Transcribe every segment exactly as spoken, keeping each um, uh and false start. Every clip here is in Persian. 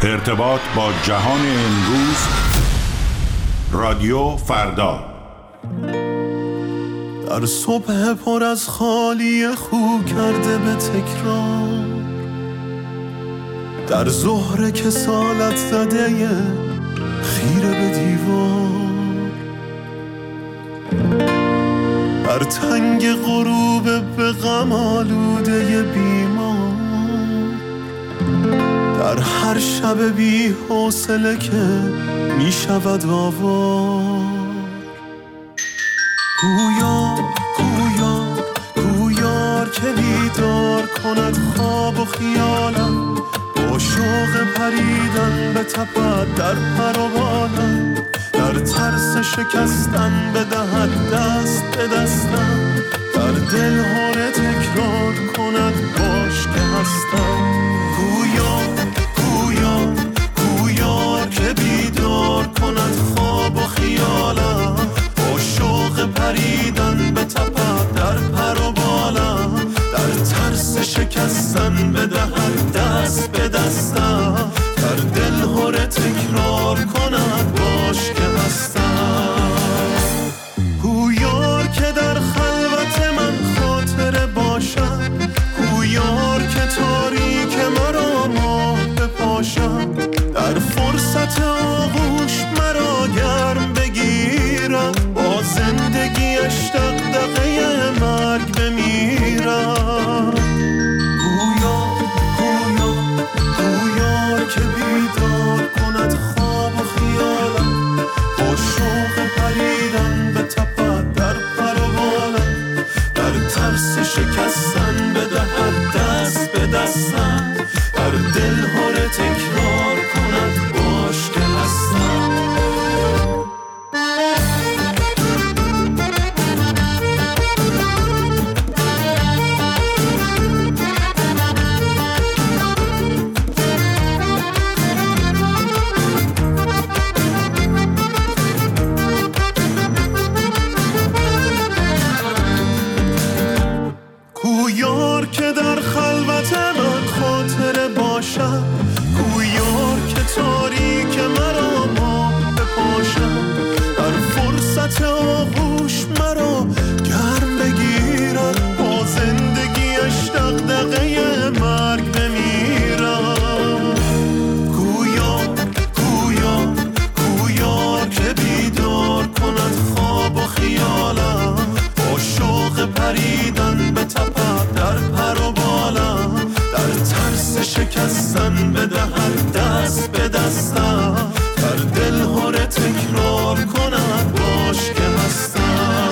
ارتباط با جهان امروز. رادیو فردا. در صبح پر از خالی خو کرده به تکرار، در ظهر کسالت زده خیره به دیوار، در تنگ غروب به غم آلوده بیمار، در هر شب بی حوصله که می شود آوار. گویا گویا گویار که بیدار کند خواب و خیالم، با شوق پریدن به تپد در پر و بالم، در ترس شکستن بدهد دست به دستم، در دل هاره تکرار کند باش که هستم. گویا گویا گویار که بیدار کند خواب و خیالم، با شوق پریدن به تپد در پر و بالم، در ترس شکستن بدهد دست به دستم، در دل هاره تکرار کند باش که هستم. گویار که در خلوت من خاطره باشد، گویار که تاریک مرا ماه بپاشد، در فرصت آغوش مرا گرم بگیرم، با زندگیش دغدغه مرگ بمیرم. گویا گویا گویار که بیدار کند خواب و خیالم، با شوق پریدن به تپد در پر و بالم، در ترس شکستن بدهد دست به دستم، در دل هاره تکرار کند باش که هستم. گویار که در خلوت من خاطره باشد، گویار که تاریک مرا ماه بپاشد، در فرصت آغوش مرا گرم بگیرد، با زندگیش دغدغه مرگ بمیرم. گویا گویا گویار که بیدار کند خواب و خیالم، با شوق پریدن به تپد در پر و بالم، در ترس شکستن بدهد دست به دستم، در دل هاره تکرار کند باش که هستم.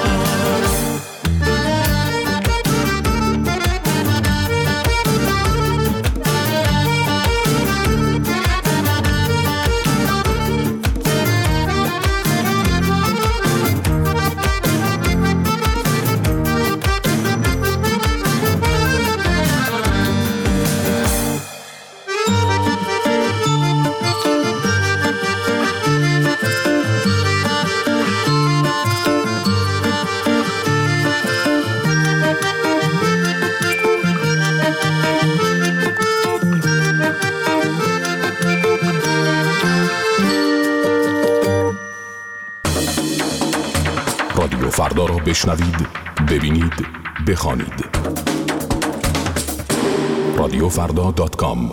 رادیو فردا را بشنوید، ببینید، بخوانید. رادیو فردا دات کام.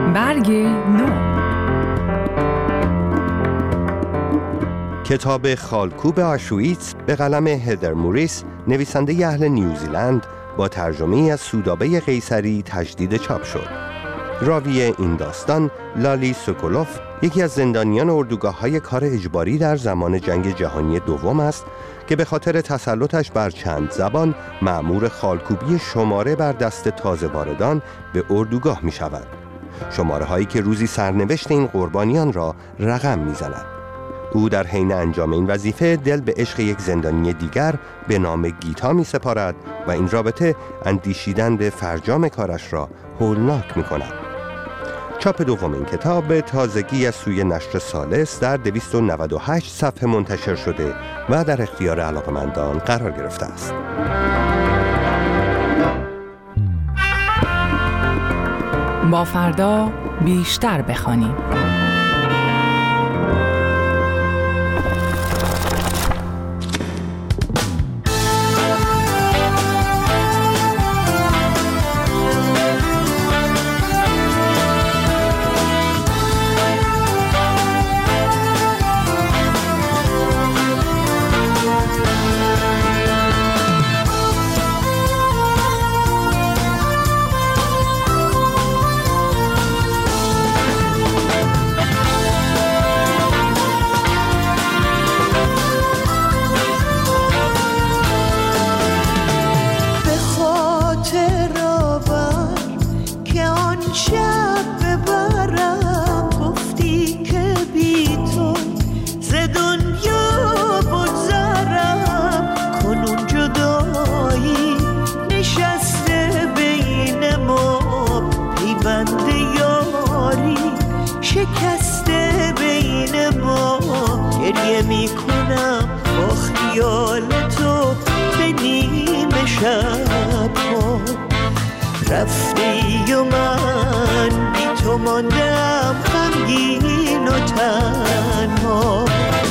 برگ نو. کتاب خالکوب آشویتس به قلم هدر موریس، نویسنده اهل نیوزیلند، با ترجمه از سودابه قیصری تجدید چاپ شد. راوی این داستان لالی سوکولوف، یکی از زندانیان اردوگاه‌های کار اجباری در زمان جنگ جهانی دوم است که به خاطر تسلطش بر چند زبان مأمور خالکوبی شماره بر دست تازه واردان به اردوگاه می شود. شماره هایی که روزی سرنوشت این قربانیان را رقم می زند. او در حین انجام این وظیفه دل به عشق یک زندانی دیگر به نام گیتا می سپارد و این رابطه اندیشیدن به فرجام کارش را هولناک می کند. چاپ دوم این کتاب به تازگی از سوی نشر سالس در دویست و نود و هشت صفحه منتشر شده و در اختیار علاقه‌مندان قرار گرفته است. با فردا بیشتر بخوانیم. شکسته بین ما گریه می کنم با خیال تو به نیمه شب ها. رفتی و من بی تو ماندم غمگین و تنها.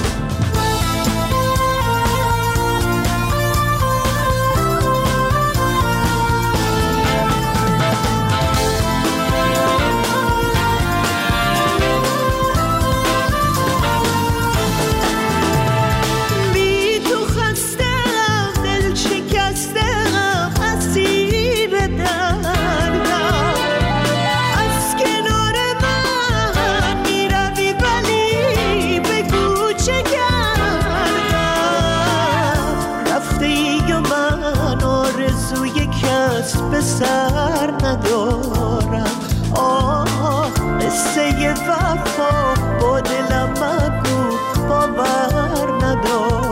به سر ندارم آه قصه وفا با دلم مگو باور ندارم.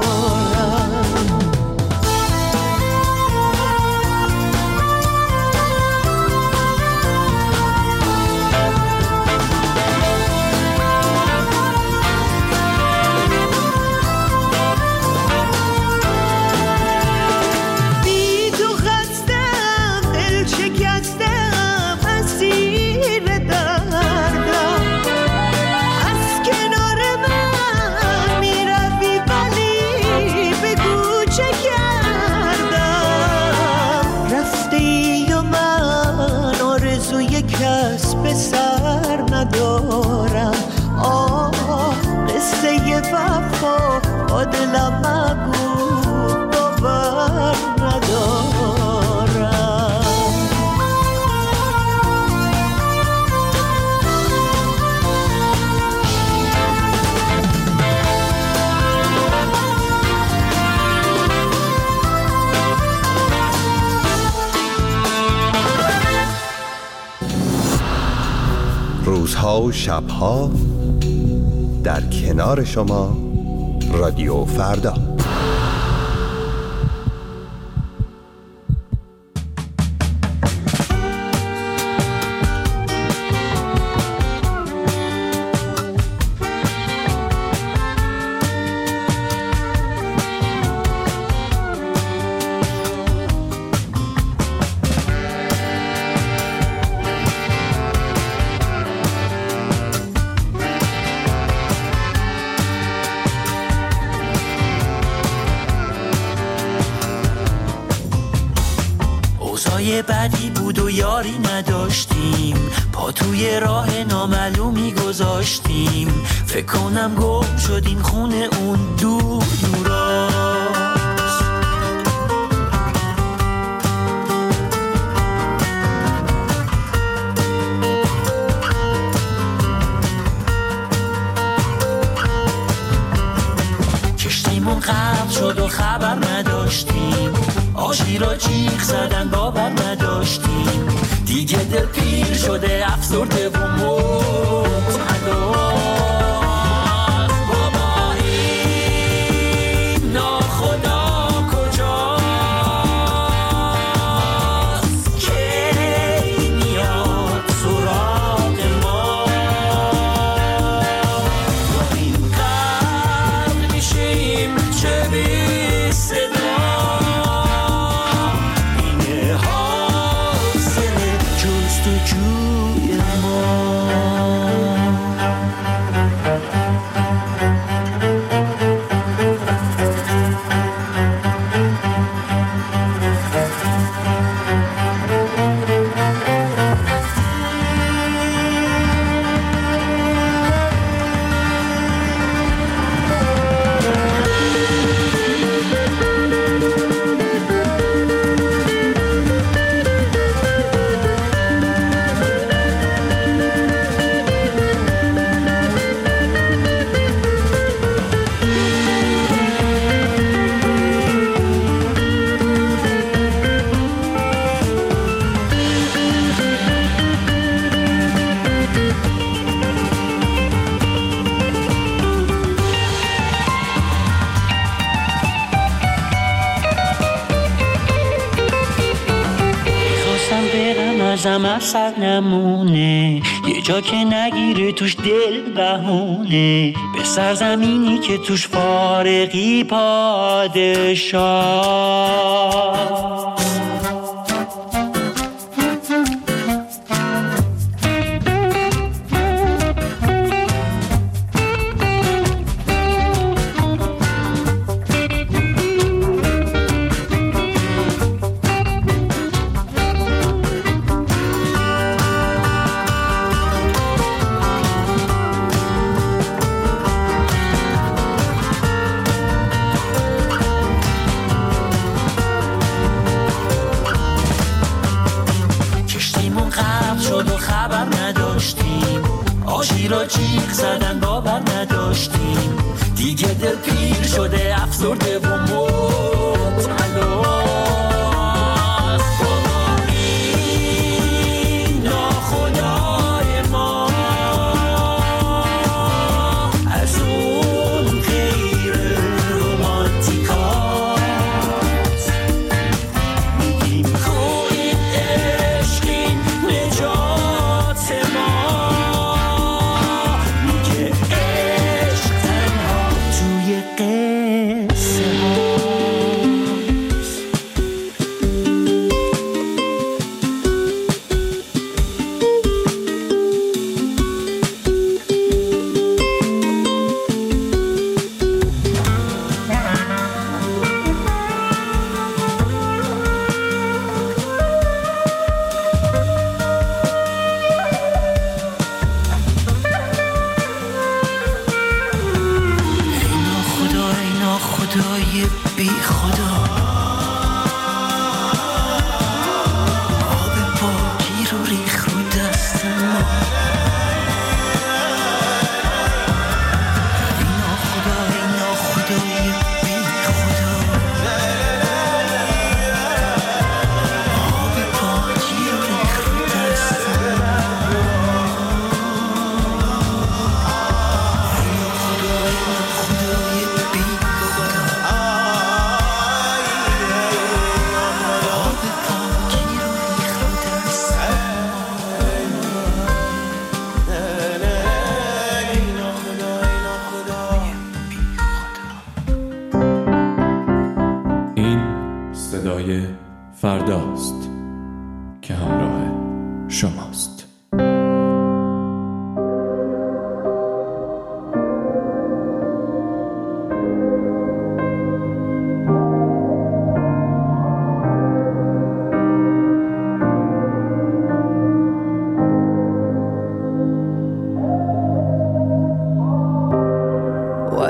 به سر ندارم آه قصه وفا با دلم مگو باور ندارم. روزها و شبها در کنار شما رادیو فردا. بعدی بود و یاری نداشتیم، پا توی راه نامعلومی گذاشتیم، فکر کنم گم شدیم خونه اون دور دوراست. کشتیمون غرق شد و خبر نداشتیم، آشی را جیغ زدن باور نداشتیم، دیگه دل پیر شده افسرده و مبتلا. بابا این ناخدا کجاست که میاد سراغ ما؟ با این قرد میشیم چه بی صدا. ازم اثر نمونه، یه جا که نگیره توش دل بهونه، به سرزمینی که توش فارغی پادشاه. آشی را جیغ زدن باور نداشتیم، دیگه دل پیر شده افسرده و مبتلا. فرداست که همراه شماست.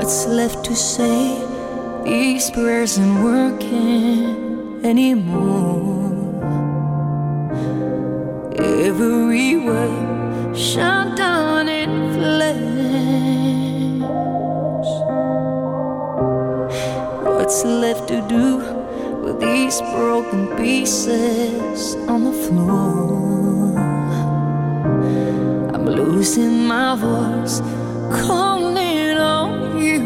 What's left to say? These prayers aren't working anymore. Every word shut down in flames. What's left to do with these broken pieces on the floor? I'm losing my voice, calling on you,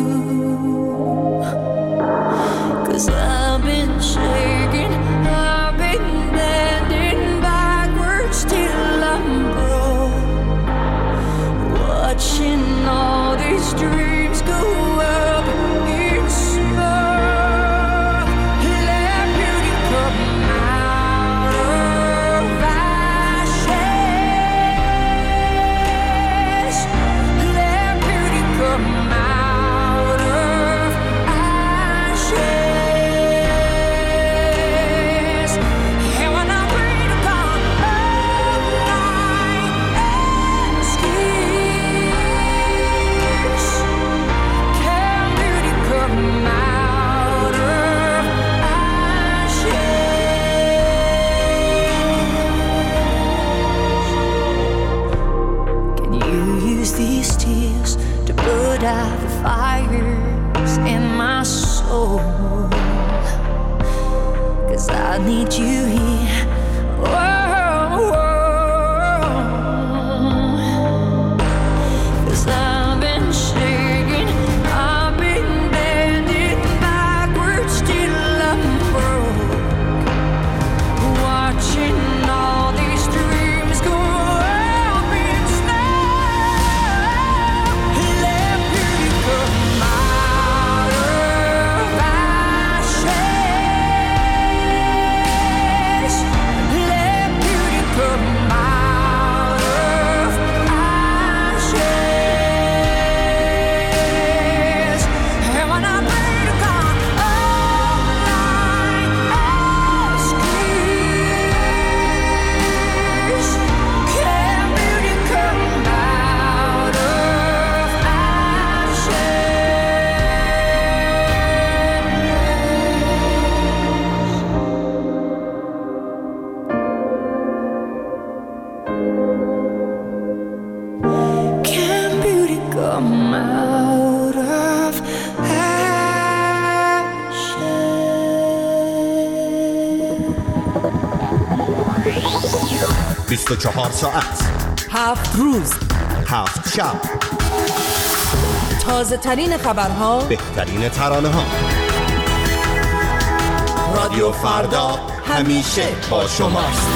'cause I've been shaking, I've been bending backwards till I'm broke, watching all these dreams go up in smoke. Let beauty come out of ashes. Let beauty come out of ashes. And when I breathe upon all my excuse, can beauty come out of ashes? Can you use these tears to put out the fires in my soul? 'Cause I need you here. Whoa, whoa. 'Cause I've been shaking, I've been bending backwards till I'm broke, watching all these dreams go up in smoke. Let beauty come out of ashes. Let beauty come out of ashes. And when I breathe upon all my excuse, can beauty come out of ashes? Can beauty come out of ashes? بیست و چهار ساعت، هفت روز، هفت شب، تازه ترین خبرها، بهترین ترانه ها. رادیو فردا همیشه با شماست.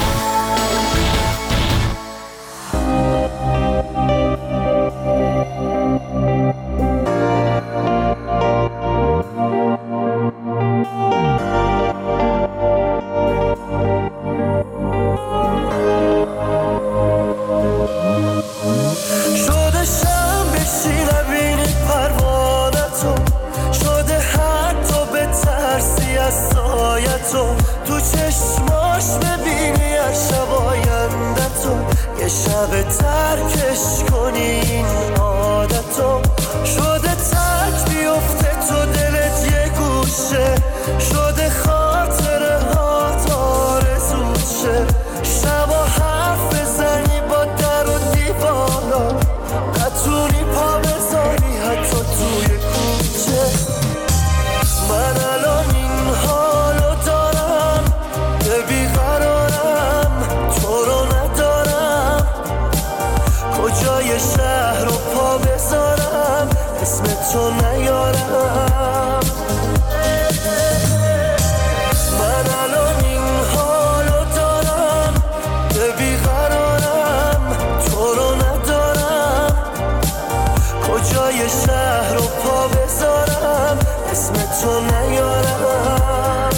شده شم بشینم این پروانتو، شده حتی به ترسی از سایتو، تو چشماش ببینی از شب آیندتو، یه شب ترکش کنی این عادتو، شده تک بیفته تو دلت یه گوشه، شده خاطره هات آرزوت شه، شبا حرف بزنی با در و دیوانا، نتونی پا بذاری حتی توی کوچه. من الان این حالو دارم، به بیقرارم، تو رو ندارم، کجای شهر رو پا بذارم، اسم تو نیارم. من الان این حالو دارم، به بیقرارم، تو رو ندارم، کجای شهر رو پا بذارم، اسم تو نیارم.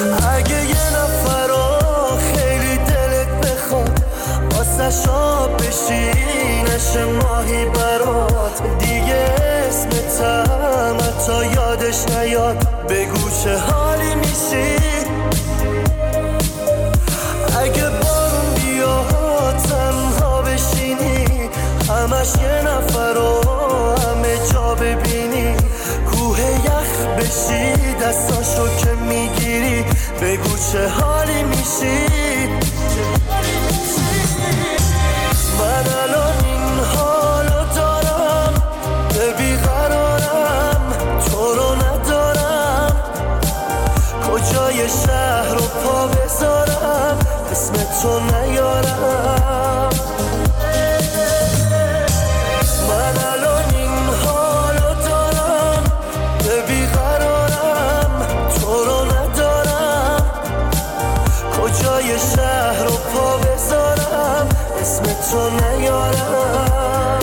اگه یه نفر رو خیلی دلت بخواد، واسه شاب بشی نشه ماهی برات دیگه اسمتم حتی یادش نیاد بگو چه حالی میشی اگه بارون بیاد تنها بشینی همش یه نفر رو همه جا ببینی کوه یخ بشی دستاشو که میگیری بگو چه حالی میشی من الان این حالو دارم به بیقرارم تو رو ندارم کجای شهر رو پا بذارم اسم تو نیارم من الان این حالو دارم به بیقرارم تو رو ندارم کجای شهر رو پا بذارم اسم تو نیارم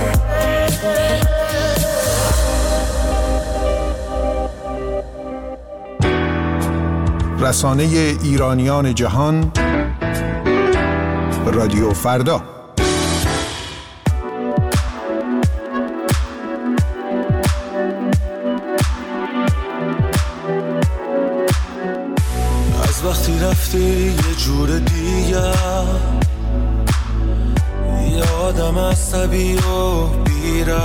رسانه ایرانیان جهان رادیو فردا. از وقتی رفتی یه جور دیگه یادم عصبی و بیره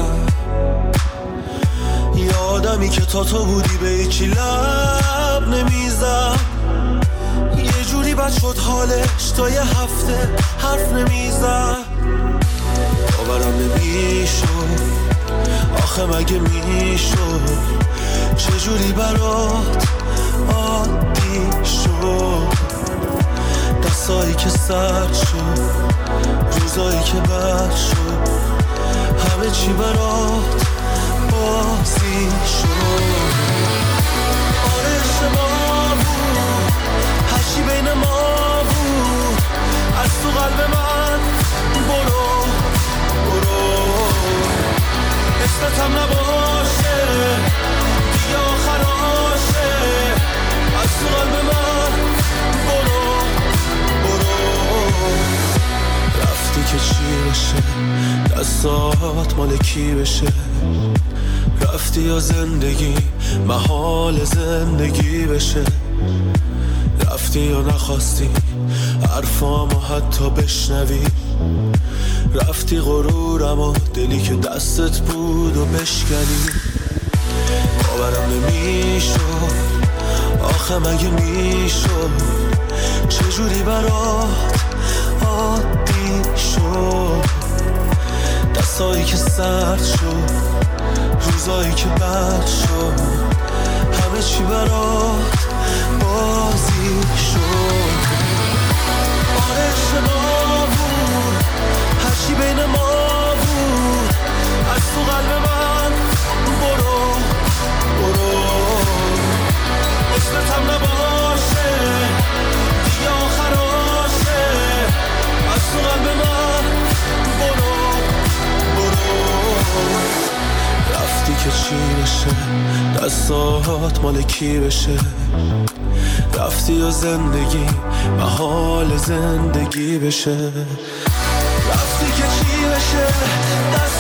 یادمی که تا تو بودی به هیچی لب نمیزد یه جوری بد شد حالش تا یه هفته حرف نمیزد باورم نمیشد آخه مگه میشد چجوری برات عادی شد دستایی که سرد شد روزایی که بد شد همه چی برات بازی شد آره اشتباه بود هرچی بین ما بود از تو قلب من برو برو اسمتم نباشه دیگه آخراشه از تو قلب من برو برو رفتی که چی بشه دستات مال کی بشه رفتی یا زندگی محال زندگی بشه رفتی یا نخواستی حرفامو حتی بشنوی رفتی غرورم و دلی که دستت بود و بشکنی باورم نمیشد آخه مگه میشد چجوری برات عادی شد دستایی که سرد شد روزایی که بد شد همه چی برات بازی شد آره اشتباه بود هرچی بین ما بود از تو قلب من برو برو اسمتم نباشه دیگه آخراشه از تو قلب من برو برو رفتی که چی بشه دستات مال کی بشه رفتی یا زندگی محال زندگی بشه رفتی که چی بشه دست